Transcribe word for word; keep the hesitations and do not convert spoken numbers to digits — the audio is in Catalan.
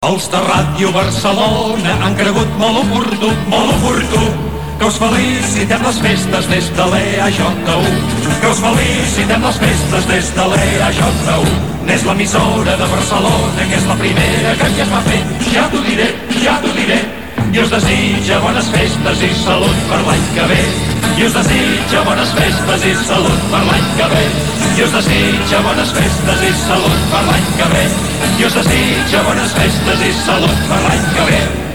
Els de Ràdio Barcelona han cregut molt oportú, molt oportú, que us felicitem les festes des de l'E A Jota u. Que us felicitem les festes des de l'E A Jota u. N'és l'emissora de Barcelona, que és la primera que ja es va fer. Ja t'ho diré, ja t'ho diré. I us desitja bones festes i salut per l'any que ve. I us desitja bones festes i salut per l'any que ve. I us desitja bones festes i salut per l'any que ve. I us desitja bones festes i salut per l'any que ve.